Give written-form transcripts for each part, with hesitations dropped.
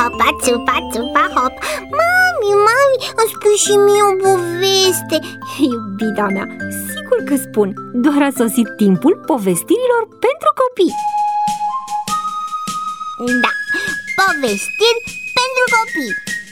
hopa, țupa, țupa, hop. Mami, îmi spui și mie o poveste. Iubita mea, sigur că spun. Doar a sosit timpul povestirilor pentru copii. Da, povestiri pentru copii.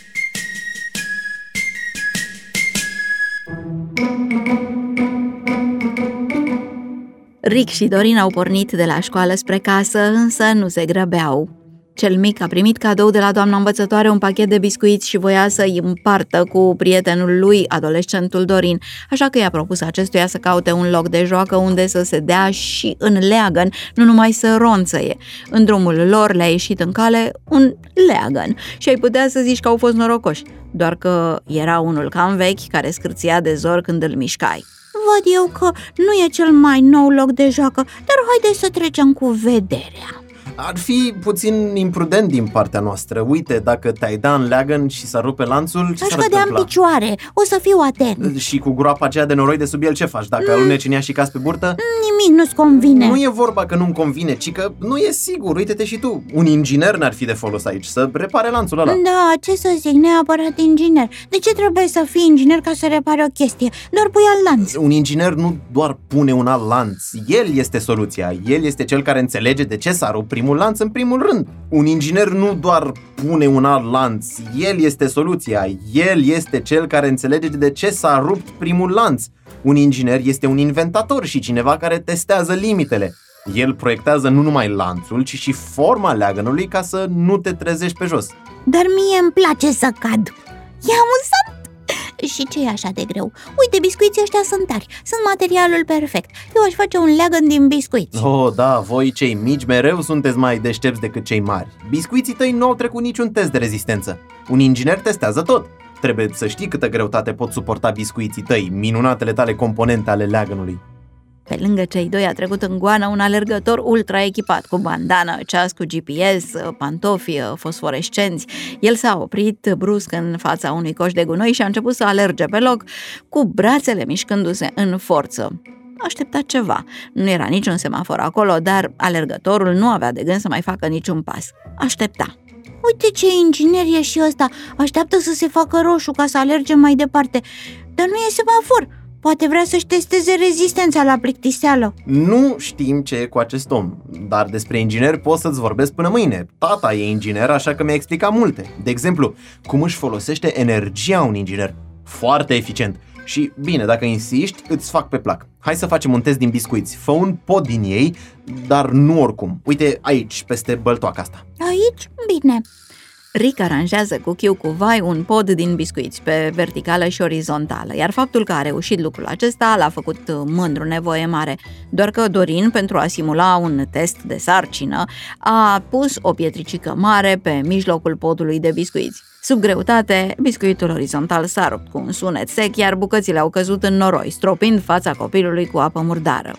Rick și Dorin au pornit de la școală spre casă, însă nu se grăbeau. Cel mic a primit cadou de la doamna învățătoare un pachet de biscuiți și voia să-i împartă cu prietenul lui, adolescentul Dorin, așa că i-a propus acestuia să caute un loc de joacă unde să se dea și în leagăn, nu numai să ronțăie. În drumul lor le-a ieșit în cale un leagăn și ai putea să zici că au fost norocoși, doar că era unul cam vechi care scârția de zor când îl mișcai. Văd eu că nu e cel mai nou loc de joacă, dar haide să trecem cu vederea. Ar fi puțin imprudent din partea noastră. Uite, dacă te-ai da în leagăn și s-ar rupe lanțul, ce s-ar întâmpla? Aș cădea în picioare, o să fiu atent. Și cu groapa aceea de noroi de sub el ce faci? Dacă aluneci în ea și cazi pe burtă? Nimic nu-ți convine. Nu e vorba că nu-mi convine, ci că nu e sigur. Uite-te și tu, un inginer n-ar fi de folos aici, să repare lanțul ăla. Da, ce să zic, neapărat inginer. De ce trebuie să fii inginer ca să repare o chestie? Doar pui alt lanț. Un inginer nu doar pune un alt lanț, el este soluția. El este cel care înțelege de ce s-a rupt primul lanț în primul rând. Un inginer nu doar pune un alt lanț, el este soluția. El este cel care înțelege de ce s-a rupt primul lanț. Un inginer este un inventator și cineva care testează limitele. El proiectează nu numai lanțul, ci și forma leagănului ca să nu te trezești pe jos. Dar mie îmi place să cad. E amuzant! Și ce e așa de greu? Uite, biscuiții ăștia sunt tari, sunt materialul perfect. Eu aș face un leagăn din biscuiți. Oh, da, voi cei mici mereu sunteți mai deștepți decât cei mari. Biscuiții tăi nu au trecut niciun test de rezistență. Un inginer testează tot. Trebuie să știi câtă greutate pot suporta biscuiții tăi, minunatele tale componente ale leagănului. Pe lângă cei doi a trecut în goană un alergător ultra echipat, cu bandană, ceas cu GPS, pantofi fosforescenți. El s-a oprit brusc în fața unui coș de gunoi și a început să alerge pe loc, cu brațele mișcându-se în forță. Aștepta ceva. Nu era niciun semafor acolo, dar alergătorul nu avea de gând să mai facă niciun pas. Aștepta. Uite ce inginer e și ăsta, așteaptă să se facă roșu ca să alerge mai departe. Dar nu e semafor. Poate vrea să-și testeze rezistența la plictiseală. Nu știm ce e cu acest om, dar despre inginer pot să-ți vorbesc până mâine. Tata e inginer, așa că mi-a explicat multe. De exemplu, cum își folosește energia un inginer. Foarte eficient. Și bine, dacă insiști, îți fac pe plac. Hai să facem un test din biscuiți. Fă un pod din ei, dar nu oricum. Uite aici, peste băltoaca asta. Aici? Bine. Rick aranjează cu chiu cu vai un pod din biscuiți pe verticală și orizontală, iar faptul că a reușit lucrul acesta l-a făcut mândru, nevoie mare. Doar că Dorin, pentru a simula un test de sarcină, a pus o pietricică mare pe mijlocul podului de biscuiți. Sub greutate, biscuitul orizontal s-a rupt cu un sunet sec, iar bucățile au căzut în noroi, stropind fața copilului cu apă murdară.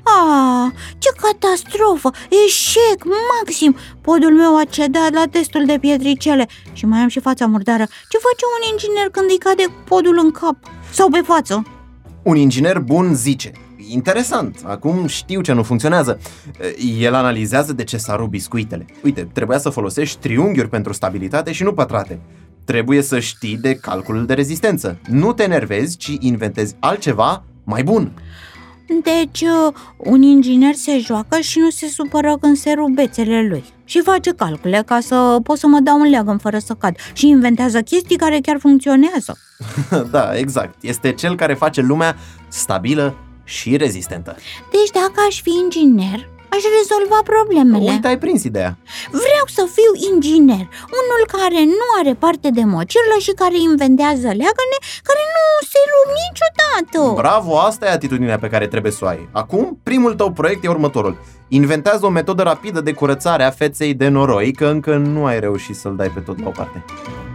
Ce catastrofă! Eșec maxim! Podul meu a cedat la testul de pietricele și mai am și fața murdară. Ce face un inginer când îi cade podul în cap? Sau pe față? Un inginer bun zice: interesant, acum știu ce nu funcționează. El analizează de ce s-a rupt biscuitele. Uite, trebuia să folosești triunghiuri pentru stabilitate și nu pătrate. Trebuie să știi de calculul de rezistență. Nu te enervezi, ci inventezi altceva mai bun. Deci, un inginer se joacă și nu se supără când se rup bețele lui. Și face calcule ca să pot să mă dau un leagăn fără să cad. Și inventează chestii care chiar funcționează. Da, exact. Este cel care face lumea stabilă și rezistentă. Deci dacă aș fi inginer, aș rezolva problemele. Uite, ai prins ideea. Vreau să fiu inginer, unul care nu are parte de mocirlă și care inventează leagăne care nu se rup niciodată. Bravo, asta e atitudinea pe care trebuie să o ai. Acum, primul tău proiect e următorul. Inventează o metodă rapidă de curățare a feței de noroi, că încă nu ai reușit să-l dai pe tot la o parte.